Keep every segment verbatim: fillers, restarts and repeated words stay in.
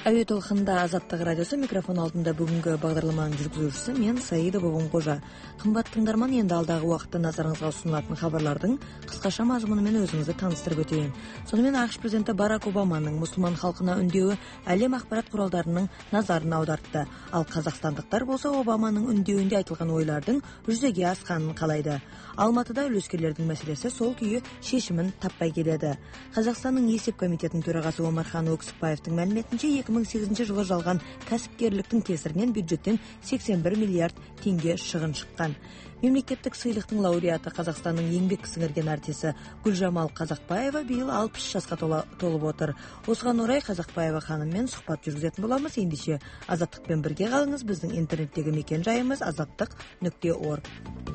Әуе толқында Азаттық радиосы, микрофон алдында бүгінгі бағдарламаның жүргізушісі мен Саида Бобонқожа. Қымбат тыңдарман, енді алдағы уақытта назарыңызға ұсынылатын хабарлардың қысқаша мазмұнымен өзіңізді таныстырып өтейін. Сонымен ақш президенті Барак Обаманың мұсылман халқына үндеуі әлем ақпарат құралдарының назарын аудартты. Ал қазақстандықтар болса Обаманың үндеуінде айтылған ойлардың жүзеге асқанын қалайды. Алматыда үлескерлердің мәселесі сол күйі шешімін таппай келеді. Қазақстанның есеп комитетінің төрағасы Омархан Өксікбаевтың мәліметінше екі мың сегізінші жылы жалған кәсіпкерліктің кесірінен бюджеттен сексен бір миллиард теңге шығын шыққан. Мемлекеттік сыйлықтың лауреаты Қазақстанның еңбек сіңірген артисі Гүлжамал Қазақбаева биыл алпыс жасқа толып отыр. Осыған орай Қазақбаева ханыммен сұхбат жүргізетін боламыз. Ендеше Азаттықпен бірге қалыңыз. Біздің интернеттегі мекен жайымыз азаттық нүкте орг.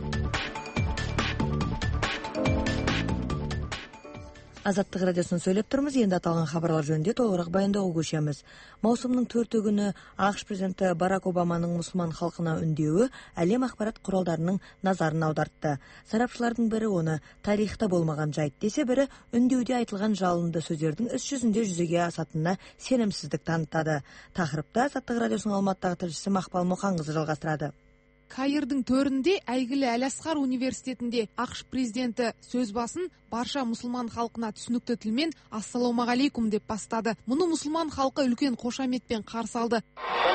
Азаттық радиосын сөйлеп тұрмыз. Енді аталған хабарлар жөнінде толығырақ баяндауға көшеміз. Маусымның төрті күні ақш президенті Барак Обаманың мұсылман халқына үндеуі әлем ақпарат құралдарының назарын аудартты. Сарапшылардың бірі оны тарихта болмаған жайт десе, бірі үндеуде айтылған жалынды сөздердің іс жүзінде жүзеге асатынына сенімсіздік танытады. Тақырыпта Азаттық радиосының Алматыдағы тілшісі Мақпал Мұқанқызы жалғастырады. Каирдің төрінде әйгілі Әл-Асқар университетінде ақш президенті сөз басын барша мұсылман халқына түсінікті тілмен ассалаумағалейкум деп бастады. Мұны мұсылман халқы үлкен қошаметпен қарсы алды.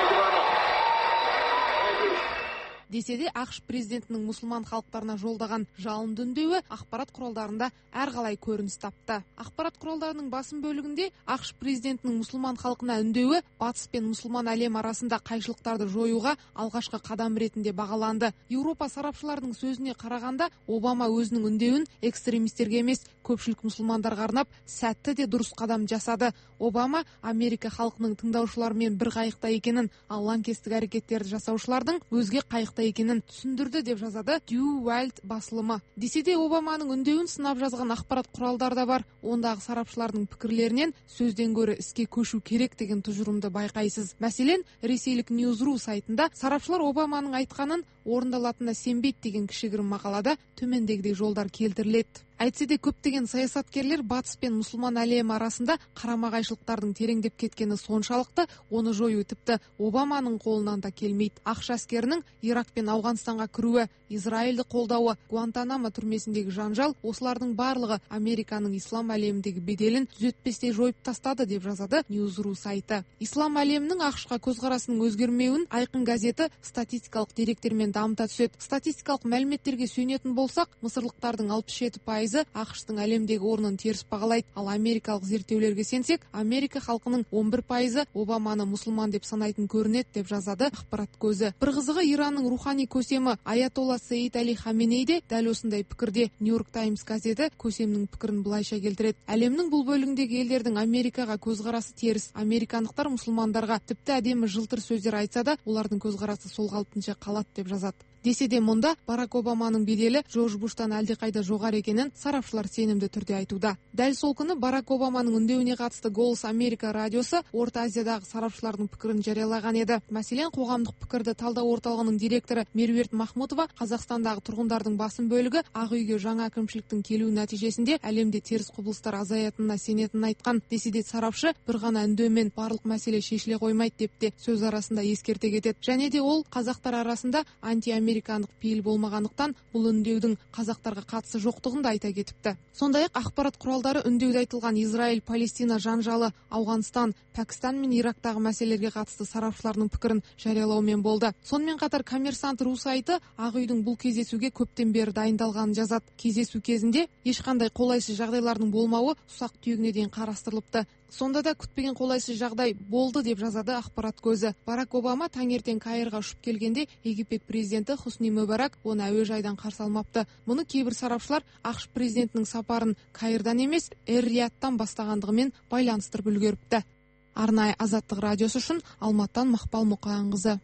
Десе де ақш президентінің мұсылман халықтарына жолдаған жалынды үндеуі ақпарат құралдарында әрқалай көрініс тапты. Ақпарат құралдарының басым бөлігінде ақш президентінің мұсылман халқына үндеуі батыс пен мұсылман әлем арасында қайшылықтарды жоюға алғашқы қадам ретінде бағаланды. Еуропа сарапшыларының сөзіне қарағанда, Обама өзінің үндеуін экстремистерге емес, көпшілік мұсылмандарға арнап сәтті де дұрыс қадам жасады. Обама Америка халқының тыңдаушылармен бір қайықта екенін, ал лаңкестік әрекеттерді жасаушылардың өзге қайықта екенін түсіндірді деп жазады Дью Уайлд басылымы. Десе де Обаманың үндеуін сынап жазған ақпарат құралдар да бар. Ондағы сарапшылардың пікірлерінен сөзден гөрі іске көшу керек деген тұжырымды байқайсыз. Мәселен, ресейлік Ньюзру сайтында сарапшылар Обаманың айтқанын орындалатынына сенбейді деген кішігірім мақалада төмендегідей жолдар келтіріледі. Әйтсе де көптеген саясаткерлер батыс пен мұсылман әлемі арасында қарама-қайшылықтардың тереңдеп кеткені соншалықты, оны жою тіпті Обаманың қолынан да келмейді. Ақш әскерінің Ирак пен Ауғанстанға кіруі, Израильді қолдауы, Гуантанамо түрмесіндегі жанжал, осылардың барлығы Американың ислам әлеміндегі беделін түзетпестей жойып тастады деп жазады Ньюзру сайты. Ислам әлемінің ақшқа көзқарасының өзгермеуін айқын газеті статистикалық деректермен дамыта түседі. Статистикалық мәліметтерге сүйенетін болсақ, мысырлықтардың алпыс жеті пайызы ақштың әлемдегі орнын теріс бағалайды, ал америкалық зерттеулерге сенсек, Америка халқының он бір пайызы Обаманы мұсылман деп санайтын көрінеді деп жазады ақпарат көзі. Бір қызығы, Иранның рухани көсемі Аятолла Сейд Али Хаменей де дәл осындай пікірде. Нью-Йорк Таймс газеті көсемнің пікірін былайша келтіреді: әлемнің бұл бөлігіндегі елдердің Америкаға көзқарасы теріс. Американдықтар мұсылмандарға тіпті әдемі жылтыр сөздер айтса да, олардың көзқарасы сол қалпынша қалады деп жазады. Десе де мұнда Барак Обаманың беделі Джордж Буштан әлдеқайда жоғары екенін сарапшылар сенімді түрде айтуда. Дәл сол күні Барак Обаманың үндеуіне қатысты Голос Америка радиосы Орта Азиядағы сарапшылардың пікірін жариялаған еді. Мәселен, қоғамдық пікірді талдау орталығының директоры Меруерт Махмутова Қазақстандағы тұрғындардың басым бөлігі Ақ үйге жаңа әкімшіліктің келуі нәтижесінде әлемде теріс құбылыстар азаятынына сенетінін айтқан. Десе де сарапшы бір ғана үндеумен барлық мәселе шешіле қоймайды деп те сөз арасында ескерте кетеді. Және де ол қазақтар арасында анти американдық пейіл болмағандықтан бұл үндеудің қазақтарға қатысы жоқтығын да айта кетіпті. Сондай-ақ ақпарат құралдары үндеуде айтылған Израиль-Палестина жанжалы, Ауғанстан, Пәкістан мен Ирактағы мәселелерге қатысты сарапшылардың пікірін жариялаумен болды. Сонымен қатар Коммерсант ру сайты Ақ үйдің бұл кездесуге көптен бері дайындалғанын жазады. Кездесу кезінде ешқандай қолайсыз жағдайлардың болмауы ұсақ түйегіне дейін қарастырылыпты. Сонда да күтпеген қолайсыз жағдай болды деп жазады ақпарат көзі. Барак Обама таңертең Каирға ұшып келгенде Египет президенті Хусни Мүбарак оны әуежайдан қарсы алмапты. Мұны кейбір сарапшылар ақш президентінің сапарын Каирдан емес, Эр-Рияттан бастағандығымен байланыстырып үлгеріпті. Арнайы Азаттық радиосы үшін Алматыдан Мақпал Мұқанқызы.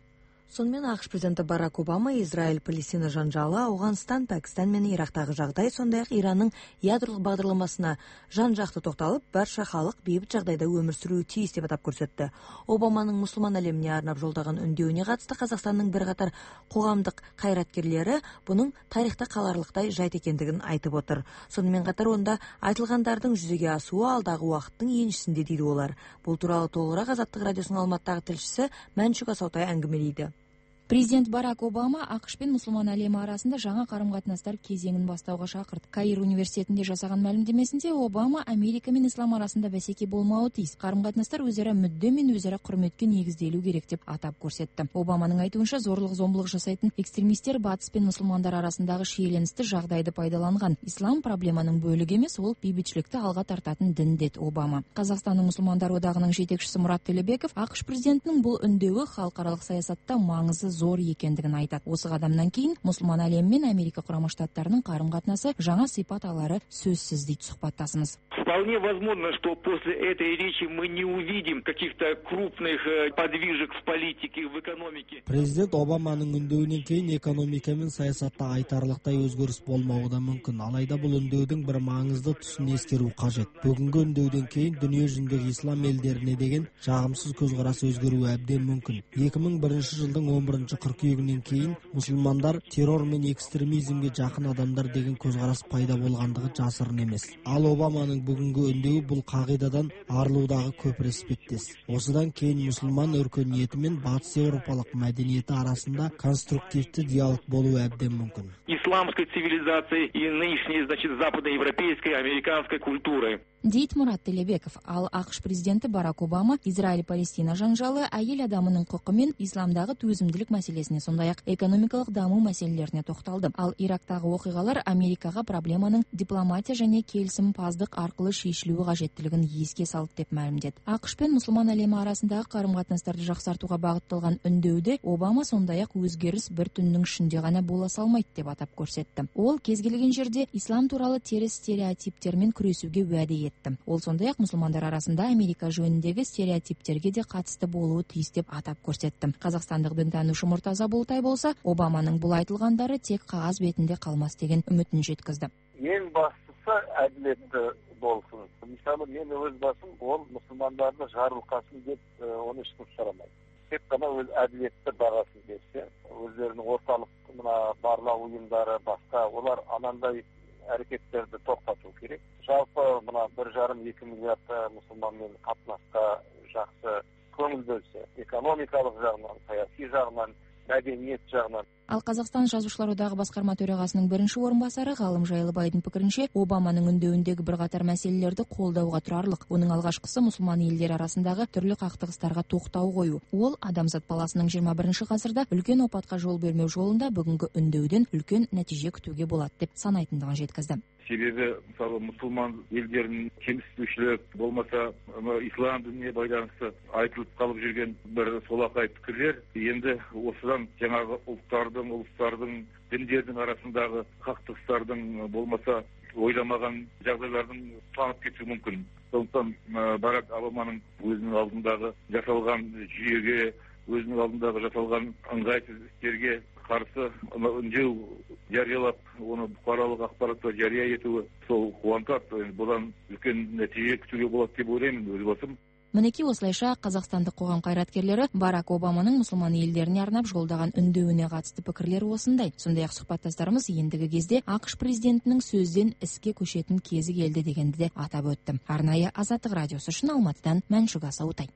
Сонымен АКШ президенті Барак Обама Израиль-Палестина жанжалы, Ауғанстан, Пәкістан мен Ирактағы жағдай, сондай-ақ Иранның ядролық бағдарламасына жан-жақты тоқталып, барша халық бейбіт жағдайда өмір сүруі тиіс деп атап көрсетті. Обаманың мұсылман әлеміне арнап жолдаған үндеуіне қатысты Қазақстанның бірқатар қоғамдық қайраткерлері бұның тарихта қаларлықтай жайт екендігін айтып отыр. Сонымен қатар онда айтылғандардың жүзеге асуы алдағы уақыттың еншісінде дейді олар. Бұл туралы толығырақ Азаттық радиосының Алматыдағы тілшісі Мәншүк Асаутай әңгімелейді. Президент Барак Обама АКШ пен мұсылман әлемі арасында жаңа қарым-қатынастар кезеңін бастауға шақырды. Каир университетінде жасаған мәлімдемесінде Обама Америка мен ислам арасында бәсеке болмауы тиіс. Қарым-қатынастар өзара мүдде мен өзара құрметке негізделу керек деп атап көрсетті. Обаманың айтуынша зорлық-зомбылық жасайтын экстремистер батыс пен мұсылмандар арасындағы шиеленісті жағдайды пайдаланған. Ислам проблеманың бөлігі емес, ол бейбітшілікті алға тартатын дін деді Обама. Қазақстанның мұсылмандар одағының жетекшісі Мұрат Төлебеков АКШ президентінің бұл үндеуі халықаралық саясатта маңызы зор екендігін айтады. Осы қадамнан кейін мұсылман әлемі мен Америка Құрама Штаттарының қарым-қатынасы жаңа сипат алары сөзсіз дейді сұхбаттасымыз. Вполне возможно, что после этой речи мы не увидим каких-то крупных подвижек в политике, в экономике. Президент Обаманың үндеуінен кейін экономика мен саясатта айтарлықтай өзгеріс болмауы да мүмкін. Алайда бұл үндеудің бір маңызды тұсын ескеру қажет. Бүгінгі үндеуден кейін дүние жүзіндегі ислам елдеріне деген жағымсыз көзқарас өзгеруі әбден мүмкін. екі мың бірінші жылдың он бірінші қыркүйегінен кейін мұсылмандар террор мен экстремизмге жақын адамдар деген көзқарас пайда болғандығы жасырын емес. Ал Обаманың бүгінгі үндеуі бұл қағидадан арылудағы көпір іспеттес. Осыдан кейін мұсылман өркениеті мен батыс еуропалық мәдениеті арасында конструктивті диалог болуы әбден мүмкін. Исламской цивилизации и нынешней, значит, западноевропейской, американской культуры. Дейді Мұрат Төлебеков. Ал АКШ президенті Барак Обама Израиль-Палестина жанжалы әйел адамының құқы мен исламдағы төзімділік мәселесіне, сондай-ақ экономикалық даму мәселелеріне тоқталды. Ал Ирактағы оқиғалар Америкаға проблеманың дипломатия және келісімпаздық арқылы шешілуі қажеттілігін еске салды деп мәлімдеді. АКШ пен мұсылман әлемі арасындағы қарым-қатынастарды жақсартуға бағытталған үндеуде Обама сондай-ақ өзгеріс бір түннің ішінде ғана бола салмайды деп атап көрсетті. Ол кез келген жерде ислам туралы теріс стереотиптермен күресуге уәде етті. Ол сондай-ақ мұсылмандар арасында Америка жөніндегі стереотиптерге де қатысты болуы тиіс деп атап көрсетті. Қазақстандық дінтанушы Мұртаза Болтай болса, Обаманың бұл айтылғандары тек қағаз бетінде қалмас деген үмітін жеткізді. Ең бастысы әділетті болсын. Мысалы, мен өз басым ол мұсылмандарды жарылқасын деп оны ешкім сұрамайды. Тек қана өз әділетті бағасын берсе, өздерінің орталық мына барлау ұйымдары басқа, олар анандай әрекеттерді тоқтату керек. Жалпы мына бір жарым екі миллиард мұсылманмен қатынасқа жақсы көңіл бөлсе, экономикалық жағынан, саяси жағынан, мәдениет жағынан. Ал Қазақстан жазушылар одағы басқарма төрағасының бірінші орынбасары Ғалым Жайлыбайдың пікірінше, Обаманың үндеуіндегі бірқатар мәселелерді қолдауға тұрарлық. Оның алғашқысы мұсылман елдер арасындағы түрлі қақтығыстарға тоқтау қою. Ол адамзат баласының жиырма бірінші ғасырда үлкен опатқа жол бермеу жолында бүгінгі үндеуден үлкен нәтиже күтуге болады деп санайтындығын жеткізді. Себебі, мысалы, мұсылман елдерінің кемсітушілік болмаса, ислам дініне байланысты айтылып қалып жүрген бір солақай пікірлер енді осыдан жаңағы ұлттардың, ұлыстардың, діндердің арасындағы қақтығыстардың болмаса ойламаған жағдайлардың танып кетуі мүмкін. Сондықтан Барак Обаманың өзінің алдындағы жасалған жүйеге, өзінің алдындағы жасалған ыңғайсыз істерге қарсы үндеу жариялап, оны бұқаралық ақпаратта жария етуі сол қуантады. Бұдан үлкен нәтиже күтуге болады деп ойлаймын өз басым. Мінекей осылайша қазақстандық қоғам қайраткерлері Барак Обаманың мұсылман елдеріне арнап жолдаған үндеуіне қатысты пікірлері осындай. Сондай-ақ сұхбаттастарымыз ендігі кезде АКШ президентінің сөзден іске көшетін кезі келді дегенді де атап өтті. Арнайы Азаттық радиосы үшін Алматыдан Мәншүк Асаутай.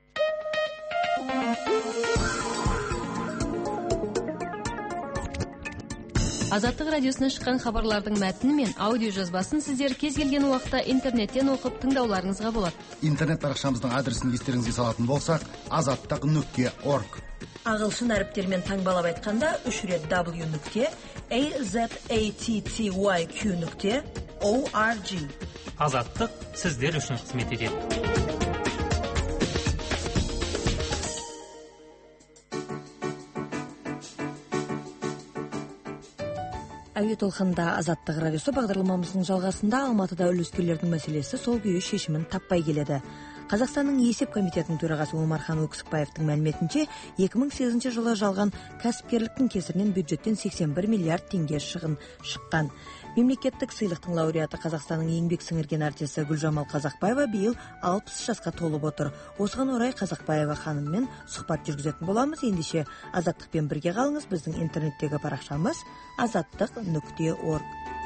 Азаттық радиосынан шыққан хабарлардың мәтіні мен аудио жазбасын сіздер кез келген уақытта интернеттен оқып тыңдауларыңызға болады. Интернет парақшамыздың адресін естеріңізге салатын болсақ, азаттық нүкте орг. Ағылшын әріптермен таңбалап айтқанда үш рет w нүкте azattyq нүкте org. Азаттық сіздер үшін қызмет етеді. Әуе толқынында Азаттық радиосы бағдарламамыздың жалғасында Алматыда үлескерлердің мәселесі сол күйі шешімін таппай келеді. Қазақстанның есеп комитетінің төрағасы Омархан Өксікбаевтың мәліметінше, екі мың сегізінші жылы жалған кәсіпкерліктің кесірінен бюджеттен сексен бір миллиард теңге шығын шыққан. Мемлекеттік сыйлықтың лауреаты Қазақстанның еңбек сіңірген артисі Гүлжамал Қазақбаева биыл алпыс жасқа толып отыр. Осыған орай Қазақбаева ханыммен сұхбат жүргізетін боламыз. Ендеше Азаттықпен бірге қалыңыз. Біздің интернеттегі парақшамыз азаттық нүкте орг.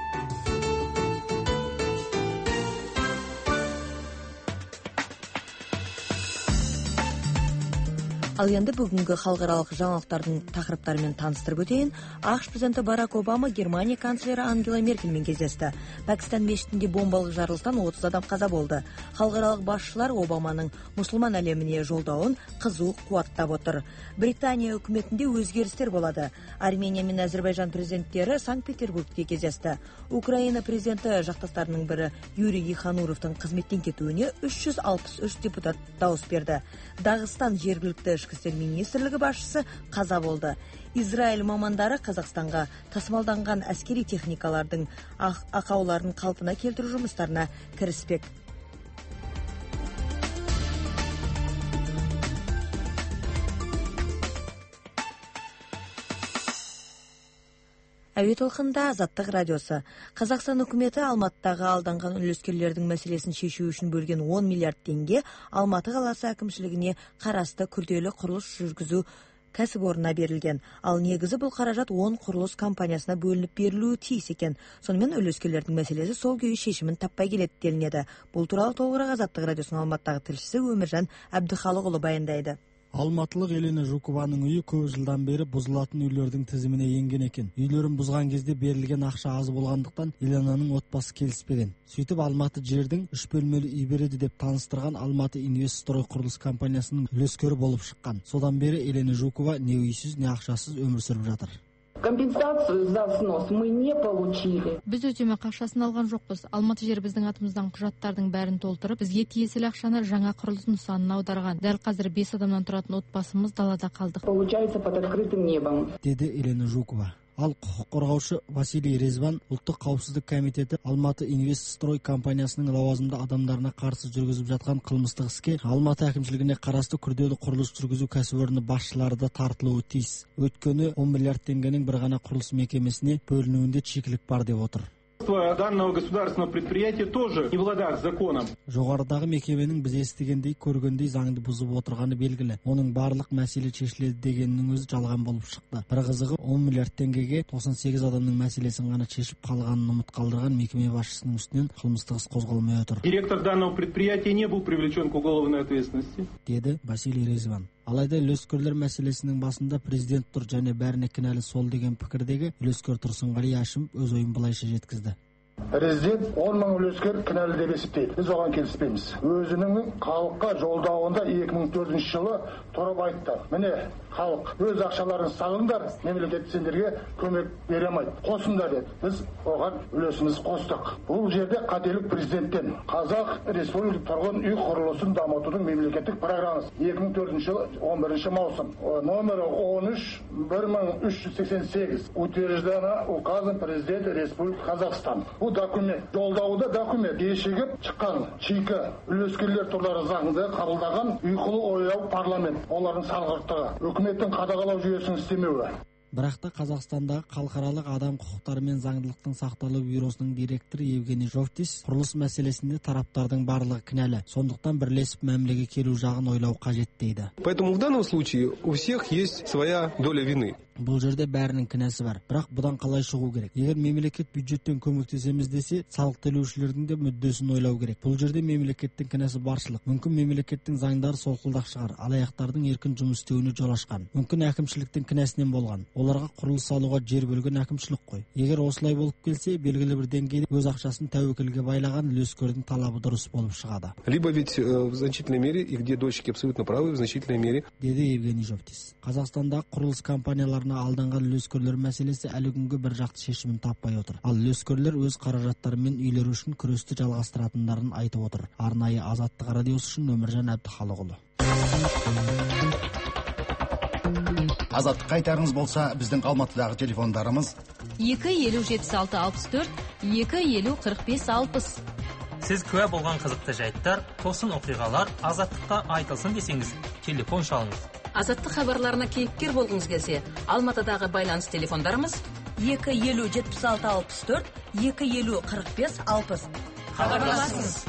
Ал енді бүгінгі халықаралық жаңалықтардың тақырыптарымен таныстырып өтейін. ақш президенті Барак Обама Германия канцлері Ангела Меркельмен кездесті. Пәкістан мешітінде бомбалық жарылыстан отыз адам қаза болды. Халықаралық басшылар Обаманың мұсылман әлеміне жолдауын қызу қуаттап отыр. Британия үкіметінде өзгерістер болады. Армения мен Әзербайжан президенттері Санкт-Петербургте кездесті. Украина президенті жақтастарының бірі Юрий Ихануровтың қызметтен кетуіне үш жүз алпыс үш депутат дауыс берді. Дағыстан жергілікті ішкі істер министрлігі басшысы қаза болды. Израиль мамандары Қазақстанға тасымалданған әскери техникалардың ақауларын қалпына келтіру жұмыстарына кіріспек. Әуе толқынында Азаттық радиосы. Қазақстан үкіметі Алматыдағы алданған үлескерлердің мәселесін шешу үшін бөлген он миллиард теңге Алматы қаласы әкімшілігіне қарасты күрделі құрылыс жүргізу кәсіпорнына берілген. Ал негізі бұл қаражат он құрылыс компаниясына бөлініп берілуі тиіс екен. Сонымен үлескерлердің мәселесі сол күйі шешімін таппай келеді делінеді. Бұл туралы толығырақ Азаттық радиосының Алматыдағы тілшісі Өміржан Әбдіхалықұлы баяндайды. Алматылық Елена Жукованың үйі көп жылдан бері бұзылатын үйлердің тізіміне енген екен. Үйлерін бұзған кезде берілген ақша аз болғандықтан Еленаның отбасы келіспеген. Сөйтіп Алматы жердің үш бөлмелі үй береді деп таныстырған Алматы Инвестстрой құрылыс компаниясының үлескері болып шыққан. Содан бері Елена Жукова не үйсіз, не ақшасыз өмір сүріп жатыр. Компенсацию за снос мы не получили. Біз өтеме ақшасын алған жоқпыз. Алматы жер біздің атымыздан құжаттардың бәрін толтырып, бізге тиесілі ақшаны жаңа құрылыс нысанына аударған. Дәл қазір бес адамнан тұратын отбасымыз далада қалдық. Получается под открытым небом. Деді Елена Жукова. Ал құқық қорғаушы Василий Резван ұлттық қауіпсіздік комитеті Алматы Инвестстрой компаниясының лауазымды адамдарына қарсы жүргізіп жатқан қылмыстық іске Алматы әкімшілігіне қарасты күрделі құрылыс жүргізу кәсіпорны басшылары да тартылуы тиіс. Өйткені он миллиард теңгенің бір ғана құрылыс мекемесіне бөлінуінде чекілік бар деп отыр. Данного государственного предприятия тоже не в ладах с законом. Жоғарыдағы мекеменің біз естігендей, көргендей заңды бұзып отырғаны белгілі. Оның барлық мәселе шешіледі дегеннің өзі жалған болып шықты. Бір қызығы он миллиард теңгеге тоқсан сегіз адамның мәселесін ғана шешіп қалғанын ұмыт қалдырған мекеме басшысының үстінен қылмыстық іс қозғалмай отыр. Директор данного предприятия не был привлечен к уголовной ответственности, деді Василий Резван. Алайда үлескерлер мәселесінің басында президент тұр және бәріне кінәлі сол деген пікірдегі үлескер Тұрсынғали Әшімов өз ойын былайша жеткізді. Президент он мың үлескер кінәлі деп есептейді. Біз оған келіспейміз. Өзінің халыққа жолдауында екі мың төртінші жылы тұрып айтты. Міне, халық өз ақшаларын салыңдар, мемлекет сендерге көмек бере алмайды. Қосыңдар деді. Біз оған үлесіміз қостық. Бұл жерде қателік президенттен. Қазақ Республика тұрғын үй құрылысын дамытудың мемлекеттік программасы екі мың төртінші жылы он бірінші маусым. Номері он үш бір мың үш жүз сексен сегіз. Утверждена указом президента Республики Казахстан. Бұл документ, жолдауда документ, кешігіп шыққан чикі үлескерлер турлары заңды қабылдаған ұйқылы ояу парламент, олардың салғырттығы, үкіметтің қадағалау жүйесінің істемеуі. Бірақ та Қазақстандағы халықаралық адам құқықтары мен заңдылықтың сақталу бюросының директоры Евгений Жовтис құрылыс мәселесінде тараптардың барлығы кінәлі. Сондықтан бірлесіп мәмілеге келу жағын ойлау қажет дейді. Поэтому в данном случае у всех есть своя доля вины. Бұл жерде бәрінің кінәсі бар. Бірақ бұдан қалай шығу керек? Егер мемлекет бюджеттен көмектесеміз десе, салық төлеушілердің де мүддесін ойлау керек. Бұл жерде мемлекеттің кінәсі баршылық. Мүмкін мемлекеттің заңдары солқылдақ шығар, алаяқтардың еркін жұмыс істеуіне жол ашқан. Мүмкін әкімшіліктің кінәсінен болған. Оларға құрылыс салуға жер бөлген әкімшілік қой. Егер осылай болып келсе, белгілі бір деңгейде өз ақшасын тәуекелге байлаған үлескердің талабы дұрыс болып шығады. Либо ведь в значительной мере, и где дочки абсолютно правы, в значительной мере, деді Евгений Жовтис. Қазақстандағы құрылыс компанияларына алданған үлескерлер мәселесі әлі күнге бір жақты шешімін таппай отыр. Ал үлескерлер өз қаражаттарымен үйлері үшін күресті жалғастыратындарын айтып отыр. Арнайы Азаттық радиосы үшін Өміржан Әбдіхалықұлы. Азаттық қайтарыңыз болса, біздің Алматыдағы телефондарымыз екі елу жетпіс алты алпыс төрт, екі елу қырық бес алпыс. Сіз куә болған қызықты жайттар, тосын оқиғалар Азаттыққа айтылсын десеңіз, телефон шалыңыз. Азаттық хабарларына кейіпкер болғыңыз келсе, Алматыдағы байланыс телефондарымыз екі елу жетпіс алты алпыс төрт, екі елу қырық бес алпыс. Хабарласыңыз.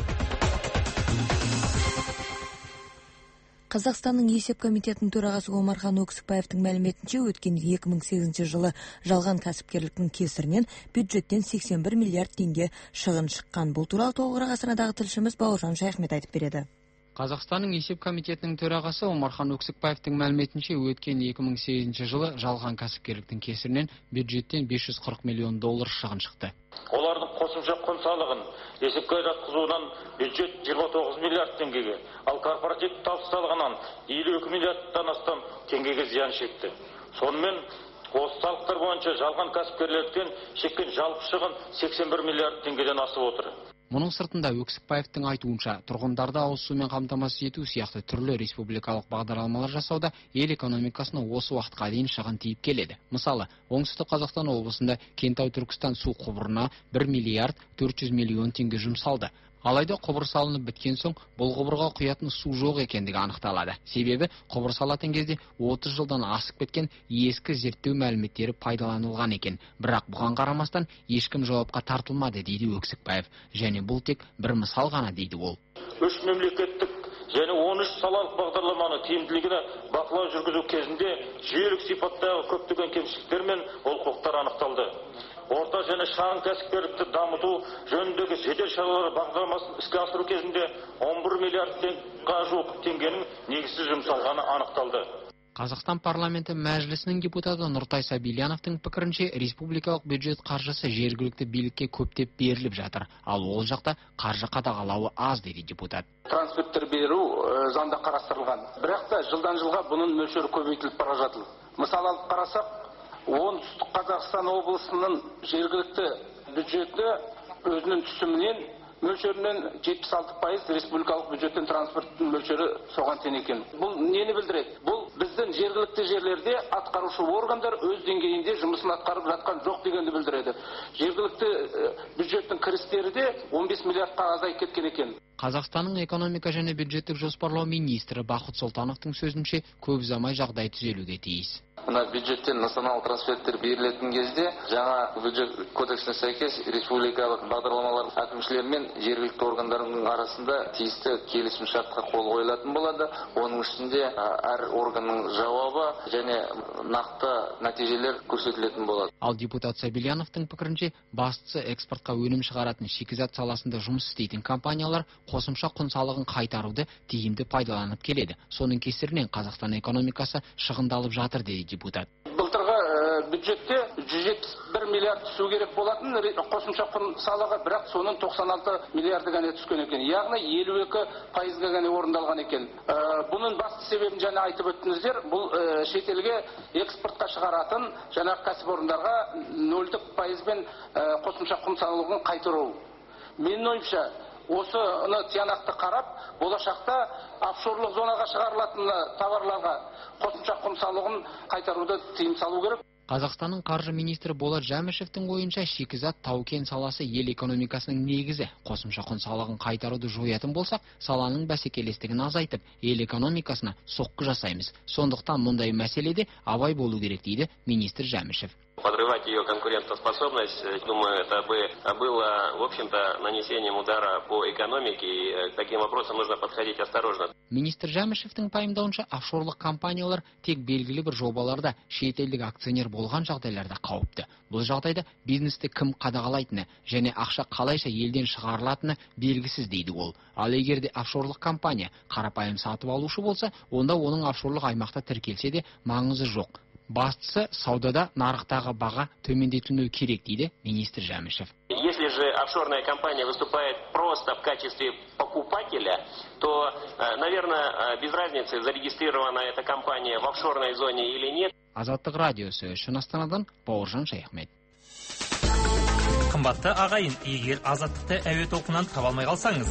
Қазақстанның есеп комитетінің төрағасы Омархан Өксікбаевтың мәліметінше, өткен екі мың сегізінші жылы жалған кәсіпкерліктің кесірінен бюджеттен сексен бір миллиард теңге шығын шыққан. Бұл туралы толығырақ Астанадағы тілшіміз Бауыржан Шайхмет айтып береді. Қазақстанның есеп комитетінің төрағасы Омархан Өксікбаевтың мәліметінше, өткен екі мың сегізінші жылы жалған кәсіпкерліктің кесірінен бюджеттен бес жүз қырық миллион доллар шығын шықты. Олардың қосымша құн салығын есепке жатқызудан бюджет жиырма тоғыз миллиард теңгеге, ал корпоратив табыс салығынан елу екі миллиардтан астам теңгеге зиян шекті. Сонымен осы салықтар бойынша жалған кәсіпкерліктен шеккен жалпы шығын сексен бір миллиард теңгеден асып отыр. Мұның сыртында Өксікбаевтың айтуынша, тұрғындарды ауыз сумен қамтамасыз ету сияқты түрлі республикалық бағдарламалар жасауда ел экономикасына осы уақытқа дейін шығын тиіп келеді. Мысалы, Оңтүстік Қазақстан облысында Кентау Түркістан су құбырына бір миллиард төрт жүз миллион теңге жұмсалды. Алайда құбыр салынып біткен соң, бұл құбырға құятын су жоқ екендігі анықталады. Себебі құбыр салатын кезде отыз жылдан асып кеткен ескі зерттеу мәліметтері пайдаланылған екен. Бірақ бұған қарамастан ешкім жауапқа тартылмады дейді Өксікбаев. Және бұл тек бір мысал ғана дейді ол. Үш мемлекеттік және он үш салалық бағдарламаны тиімділігіне бақылау жүргізу кезінде жүйелік сипаттағы көптеген кемшіліктер мен олқылықтар анықталды. Орта және шағын кәсіпкерлікті дамыту жөніндегі жедел шаралар бағдарламасын іске асыру кезінде он бір миллиард теңгеге жуық теңгенің негізсіз жұмсалғаны анықталды. Қазақстан парламенті мәжілісінің депутаты Нұртай Сабильяновтың пікірінше, республикалық бюджет қаржысы жергілікті билікке көптеп беріліп жатыр, ал ол жақта қаржы қадағалауы аз дейді депутат. Трансферттер беру заңда қарастырылған, бірақ та жылдан жылға бұның мөлшері көбейтіліп бара жатыр. Мысал алып қарасақ, Оңтүстік Қазақстан облысының жергілікті бюджеті өзінің түсімінен мөлшерінен жетпіс алты пайыз республикалық бюджеттен трансферттің мөлшері соған тең екен. Бұл нені білдіреді? Бұл біздің жергілікті жерлерде атқарушы органдар өз деңгейінде жұмысын атқарып жатқан жоқ дегенді білдіреді. Жергілікті бюджеттің кірістері де он бес миллиардқа азайып кеткен екен. Қазақстанның экономика және бюджеттік жоспарлау министрі Бақыт Сұлтановтың сөзінше, көп ұзамай жағдай түзелуге тиіс. Мына бюджеттен национал трансферттер берілетін кезде жаңа бюджет кодексіне сәйкес республикалық бағдарламалар әкімшілер мен жергілікті органдардың арасында тиісті келісім шартқа қол қойылатын болады. Оның ішінде әр органның жауабы және нақты нәтижелер көрсетілетін болады. Ал депутат Сабильяновтың пікірінше, бастысы экспортқа өнім шығаратын шикізат саласында жұмыс істейтін компаниялар қосымша құн салығын қайтаруды тиімді пайдаланып келеді. Соның кесірінен Қазақстан экономикасы шығындалып жатыр дейді депутат. Былтырғы бюджетте жүз жетпіс бір миллиард түсу керек болатын қосымша құн салығы, бірақ соның тоқсан алты миллиарды ғана түскен екен. Яғни елу екі пайызға ғана орындалған екен. Бұның басты себебін жаңа айтып өттіңіздер, бұл шетелге экспортқа шығаратын жаңа кәсіпорындарға нөлдік пайызбен қосымша құн салығын қайтару. Менің ойымша, осыны тиянақты қарап, болашақта офшорлық зонаға шығарылатын товарларға қосымша құн салығын қайтаруды тыйым салу керек. Қазақстанның қаржы министрі Болат Жәмішевтің ойынша, шикізат тау-кен саласы ел экономикасының негізі. Қосымша құн салығын қайтаруды жоятын болсақ, саланың бәсекелестігін азайтып, ел экономикасына соққы жасаймыз. Сондықтан мұндай мәселеде абай болу керек дейді министр Жәмішев. Подрывать ее конкурентоспособность, думаю, это бы было, в общем-то, нанесением удара по экономике, и к таким вопросам нужно подходить осторожно. Министр Жәмішевтің пайымдауынша, офшорлық компаниялар тек белгілі бір жобаларда шетелдік акционер болған жағдайларда қауіпті. Бұл жағдайда бизнесті кім қадағалайтыны және ақша қалайша елден шығарылатыны белгісіз дейді ол. Ал егер де офшорлық компания қарапайым сатып алушы болса, онда оның офшорлық аймақта тіркелсе де маңызы жоқ. Бастысы саудада нарықтағы баға төмендетілуі керек дейді министр Жәмішев. Если же офшорная компания выступает просто в качестве покупателя, то, наверное, без разницы, зарегистрирована эта компания в офшорной зоне или нет. Азаттық радиосы үшін Астанадан Бауыржан Шайхмет. Қымбатты ағайын, егер азаттықты әуе толқынынан таба алмай қалсаңыз,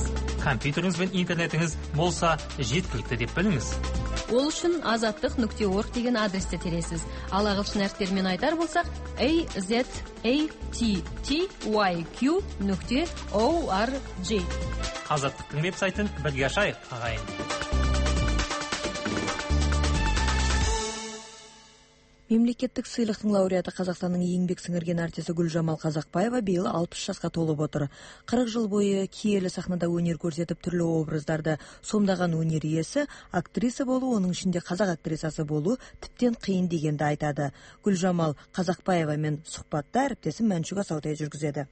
компьютеріңіз бен интернетіңіз болса жеткілікті деп біліңіз. Ол үшін азаттық нүкте орг деген адресте тересіз. Ал ағылшын әріптерімен айтар болсақ a z a t t y q нүкте org. Азаттықтың веб-сайтын бірге ашайық, ағайын. Мемлекеттік сыйлықтың лауреаты Қазақстанның еңбек сіңірген артисі Гүлжамал Қазақбаева биыл алпыс жасқа толып отыр. қырық жыл бойы киелі сахнада өнер көрсетіп, түрлі образдарды сомдаған өнер иесі, актриса болу, оның ішінде қазақ актрисасы болу тіптен қиын дегенді айтады. Гүлжамал Қазақбаева мен сұхбатта әріптесім Мәншүк Асаутай жүргізеді.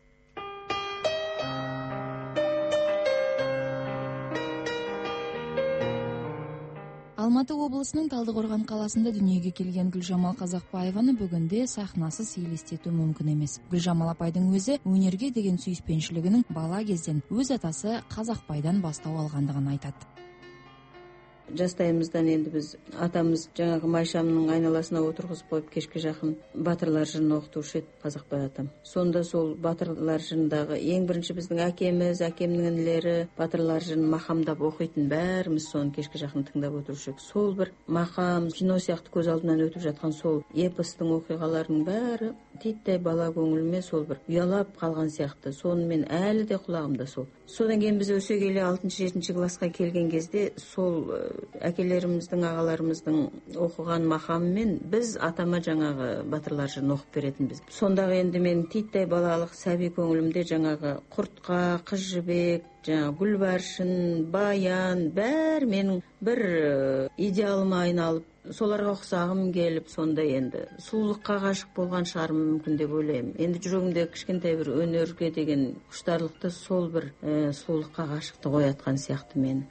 Алматы облысының Талдықорған қаласында дүниеге келген Гүлжамал Қазақбаеваны бүгінде сахнасыз елестету мүмкін емес. Гүлжамал апайдың өзі өнерге деген сүйіспеншілігінің бала кезден өз атасы Қазақбайдан бастау алғандығын айтады. Жастайымыздан енді біз атамыз жаңағы майшамның айналасына отырғызып қойып кешке жақын батырлар жырын оқытушы еді Қазақбай атам. Сонда сол батырлар жырындағы ең бірінші біздің әкеміз, әкемнің інілері батырлар жырын мақамдап оқитын, бәріміз соны кешке жақын тыңдап отырушы едік. Сол бір мақам, кино сияқты көз алдынан өтіп жатқан сол эпостың оқиғаларының бәрі титтей бала көңіліме сол бір ұялап қалған сияқты. Сонымен әлі де құлағымда сол. Содан кейін біз өсе келе алтыншы жетінші классқа келген кезде сол әкелеріміздің, ағаларымыздың оқыған мақамымен біз атама жаңағы батырлар жырын оқып беретінбіз. Сондағы енді мен титтей балалық сәби көңілімде жаңағы құртқа, қыз жібек, жаңағы гүлбаршын, баян, бәр менің бір идеалыма айналып, соларға ұқсағым келіп, сонда енді сұлулыққа ғашық болған шығармын мүмкін деп ойлаймын. Енді жүрегімде кішкентай бір өнерге деген құштарлықты сол бір ә, сұлулыққа ғашықты қоятқан сияқты мені.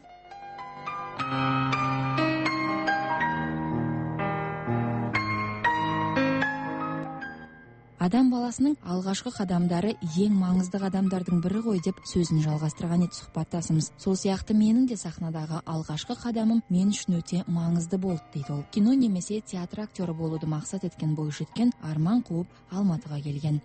Адам баласының алғашқы қадамдары ең маңызды қадамдардың бірі ғой деп сөзін жалғастырған еді сұхбаттасымыз. Сол сияқты менің де сахнадағы алғашқы қадамым мен үшін өте маңызды болды дейді ол. Кино немесе театр актері болуды мақсат еткен бойжеткен арман қуып Алматыға келген.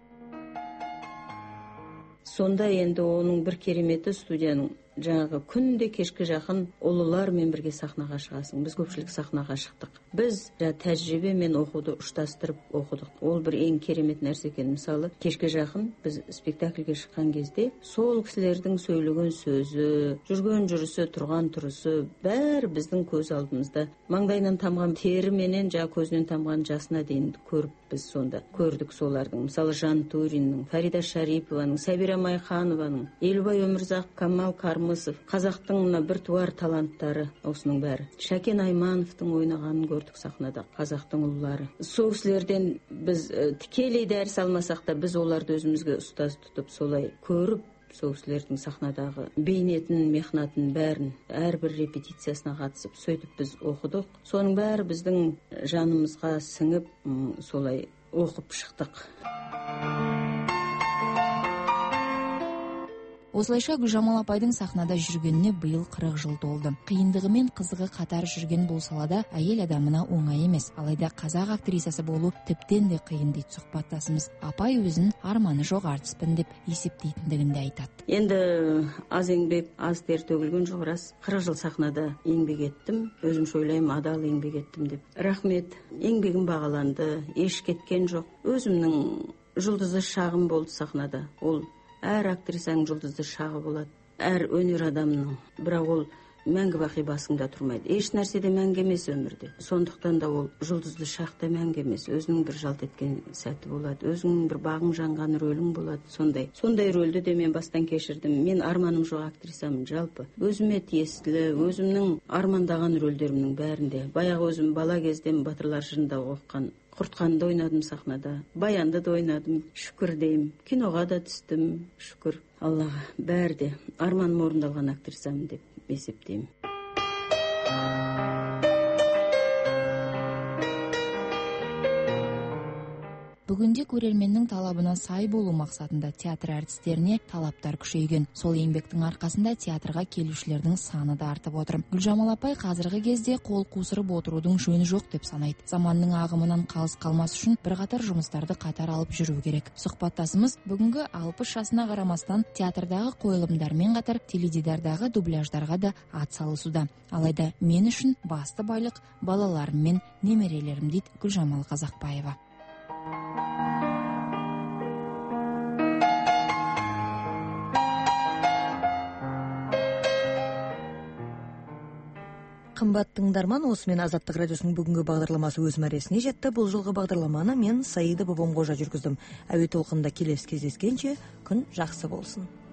Сонда енді оның бір кереметі студияның жаңағы күнде кешкі жақын ұлылармен бірге сахнаға шығасың. Біз көпшілік сахнаға шықтық. Біз тәжірибе мен оқуды ұштастырып оқыдық. Ол бір ең керемет нәрсе екен. Мысалы, кешкі жақын біз спектакльге шыққан кезде сол кісілердің сөйлеген сөзі, жүрген жүрісі, тұрған тұрысы бәрі біздің көз алдымызда. Маңдайынан тамған тері менен жаңа көзінен тамған жасына дейін көріп біз сонда көрдік солардың. Мысалы, Жантуриннің, Фарида Шарипованың, Сәбира Майханованың, Елубай Өмірзақ, Камал Кармысов, қазақтың мына бір туар таланттары осының бәрі. Шәкен Аймановтың ойнағанын көрдік сахнада, қазақтың ұлылары. Сол кісілерден біз тікелей дәріс алмасақ та біз оларды өзімізге ұстаз тұтып солай көріп, сол кісілердің сахнадағы бейнетін, мехнатын бәрін әрбір репетициясына қатысып, сөйтіп біз оқыдық. Соның бәрі біздің жанымызға сіңіп, солай оқып шықтық. Осылайша Гүлжамал апайдың сахнада жүргеніне биыл қырық жыл толды. Қиындығы мен қызығы қатар жүрген бұл салада әйел адамына оңай емес. Алайда қазақ актрисасы болу тіптен де қиын дейді сұхбаттасымыз. Апай өзін арманы жоқ артиспін деп есептейтіндігін де айтады. Енді аз еңбек, аз тер төгілген жоқ рас. қырық жыл сахнада еңбек еттім. Өзімше ойлаймын, адал еңбек еттім деп. Рахмет, еңбегім бағаланды, еш кеткен жоқ. Өзімнің жұлдызы шағым болды сахнада. Ол әр актрисаның жұлдызды шағы болады, әр өнер адамының, бірақ ол мәңгі бақи басыңда тұрмайды. Еш нәрседе мәңгі емес өмірде. Сондықтан да ол жұлдызды шақта мәңгі емес. Өзінің бір жалт еткен сәті болады, өзінің бір бағың жанған рөлің болады. Сондай. Сондай рөлді де мен бастан кешірдім. Мен арманым жоқ актрисамын жалпы. Өзіме тиесілі, өзімнің армандаған рөлдерімнің бәрінде. Баяғы өзім бала кезден батырлар жырында оқыған Құртқанды ойнадым сахнада, баянды да ойнадым, шүкір деймін. Киноға да түстім, шүкір Аллаға. Бәрі де арманым орындалған актрисамын деп есептеймін. Бүгінде көрерменнің талабына сай болу мақсатында театр әртістеріне талаптар күшейген. Сол еңбектің арқасында театрға келушілердің саны да артып отыр. Гүлжамал апай қазіргі кезде қол қусырып отырудың жөні жоқ деп санайды. Заманның ағымынан қалыс қалмас үшін бірқатар жұмыстарды қатар алып жүру керек. Сұхбаттасымыз бүгінгі алпыс жасына қарамастан театрдағы қойылымдармен қатар теледидардағы дубляждарға да атсалысуда. Алайда мен үшін басты байлық балаларым мен немерелерім, дейді Гүлжамал Қазақбаева. Қымбат тыңдарман, осымен Азаттық радиосының бүгінгі бағдарламасы өз мәресіне жетті. Бұл жылғы бағдарламаны мен Саида Бабамқожа жүргіздім. Әуе толқында келесі кездескенше күн жақсы болсын.